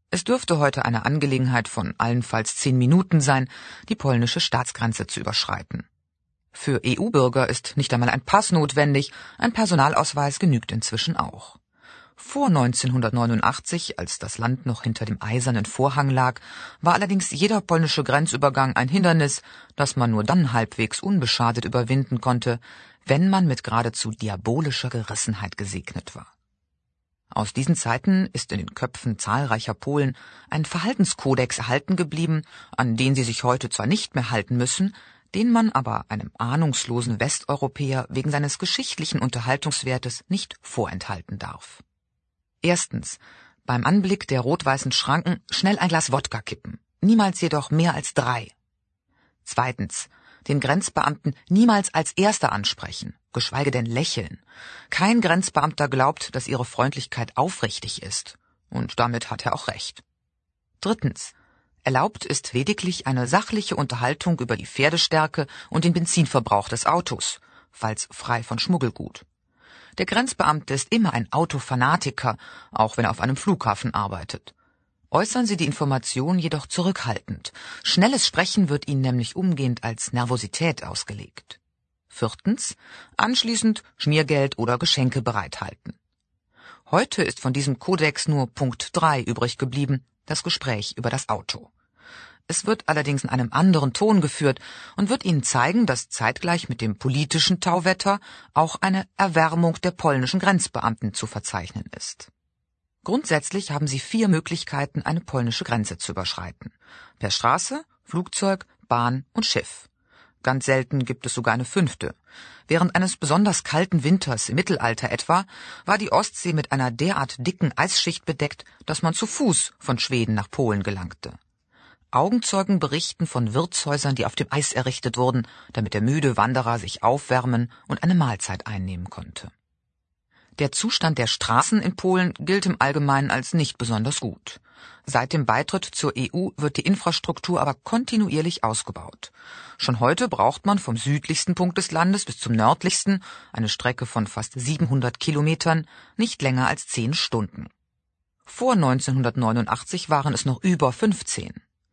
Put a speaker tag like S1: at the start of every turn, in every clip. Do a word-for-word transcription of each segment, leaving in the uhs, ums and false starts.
S1: Es dürfte heute eine Angelegenheit von allenfalls zehn Minuten sein, die polnische Staatsgrenze zu überschreiten. Für E U-Bürger ist nicht einmal ein Pass notwendig, ein Personalausweis genügt inzwischen auch. Vor neunzehnhundertneunundachtzig, als das Land noch hinter dem eisernen Vorhang lag, war allerdings jeder polnische Grenzübergang ein Hindernis, das man nur dann halbwegs unbeschadet überwinden konnte, wenn man mit geradezu diabolischer Gerissenheit gesegnet war. Aus diesen Zeiten ist in den Köpfen zahlreicher Polen ein Verhaltenskodex erhalten geblieben, an den sie sich heute zwar nicht mehr halten müssen, den man aber einem ahnungslosen Westeuropäer wegen seines geschichtlichen Unterhaltungswertes nicht vorenthalten darf. Erstens, beim Anblick der rot-weißen Schranken schnell ein Glas Wodka kippen, niemals jedoch mehr als drei. Zweitens, den Grenzbeamten niemals als Erster ansprechen, geschweige denn lächeln. Kein Grenzbeamter glaubt, dass ihre Freundlichkeit aufrichtig ist. Und damit hat er auch recht. Drittens, erlaubt ist lediglich eine sachliche Unterhaltung über die Pferdestärke und den Benzinverbrauch des Autos, falls frei von Schmuggelgut. Der Grenzbeamte ist immer ein Autofanatiker, auch wenn er auf einem Flughafen arbeitet. Äußern Sie die Information jedoch zurückhaltend. Schnelles Sprechen wird Ihnen nämlich umgehend als Nervosität ausgelegt. Viertens, anschließend Schmiergeld oder Geschenke bereithalten. Heute ist von diesem Kodex nur Punkt drei übrig geblieben, das Gespräch über das Auto. Es wird allerdings in einem anderen Ton geführt und wird Ihnen zeigen, dass zeitgleich mit dem politischen Tauwetter auch eine Erwärmung der polnischen Grenzbeamten zu verzeichnen ist. Grundsätzlich haben Sie vier Möglichkeiten, eine polnische Grenze zu überschreiten. Per Straße, Flugzeug, Bahn und Schiff. Ganz selten gibt es sogar eine fünfte. Während eines besonders kalten Winters im Mittelalter etwa war die Ostsee mit einer derart dicken Eisschicht bedeckt, dass man zu Fuß von Schweden nach Polen gelangte. Augenzeugen berichten von Wirtshäusern, die auf dem Eis errichtet wurden, damit der müde Wanderer sich aufwärmen und eine Mahlzeit einnehmen konnte. Der Zustand der Straßen in Polen gilt im Allgemeinen als nicht besonders gut. Seit dem Beitritt zur E U wird die Infrastruktur aber kontinuierlich ausgebaut. Schon heute braucht man vom südlichsten Punkt des Landes bis zum nördlichsten, eine Strecke von fast siebenhundert Kilometern, nicht länger als zehn Stunden. Vor neunzehnhundertneunundachtzig waren es noch über fünfzehn.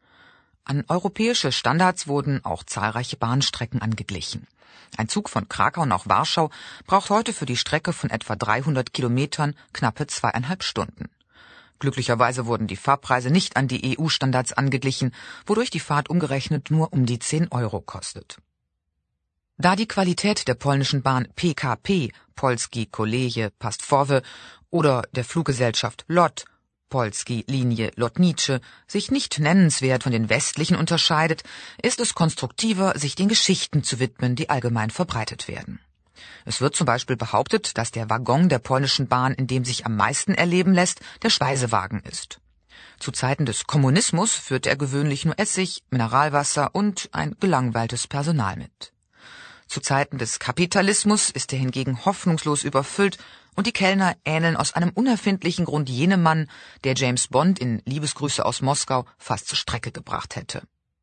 S1: An europäische Standards wurden auch zahlreiche Bahnstrecken angeglichen. Ein Zug von Krakau nach Warschau braucht heute für die Strecke von etwa dreihundert Kilometern knappe zweieinhalb Stunden. Glücklicherweise wurden die Fahrpreise nicht an die E U-Standards angeglichen, wodurch die Fahrt umgerechnet nur um die zehn Euro kostet. Da die Qualität der polnischen Bahn P K P, Polskie Koleje Państwowe, oder der Fluggesellschaft L O T, Polskie Linie Lotnicze, sich nicht nennenswert von den westlichen unterscheidet, ist es konstruktiver, sich den Geschichten zu widmen, die allgemein verbreitet werden. Es wird zum Beispiel behauptet, dass der Waggon der polnischen Bahn, in dem sich am meisten erleben lässt, der Speisewagen ist. Zu Zeiten des Kommunismus führte er gewöhnlich nur Essig, Mineralwasser und ein gelangweiltes Personal mit. Zu Zeiten des Kapitalismus ist er hingegen hoffnungslos überfüllt und die Kellner ähneln aus einem unerfindlichen Grund jenem Mann, der James Bond in Liebesgrüße aus Moskau fast zur Strecke gebracht hätte.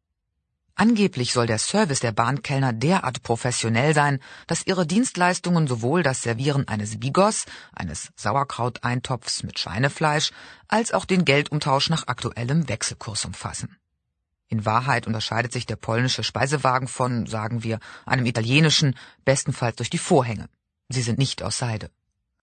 S1: Angeblich soll der Service der Bahnkellner derart professionell sein, dass ihre Dienstleistungen sowohl das Servieren eines Bigos, eines Sauerkrauteintopfs mit Schweinefleisch, als auch den Geldumtausch nach aktuellem Wechselkurs umfassen. In Wahrheit unterscheidet sich der polnische Speisewagen von, sagen wir, einem italienischen, bestenfalls durch die Vorhänge. Sie sind nicht aus Seide.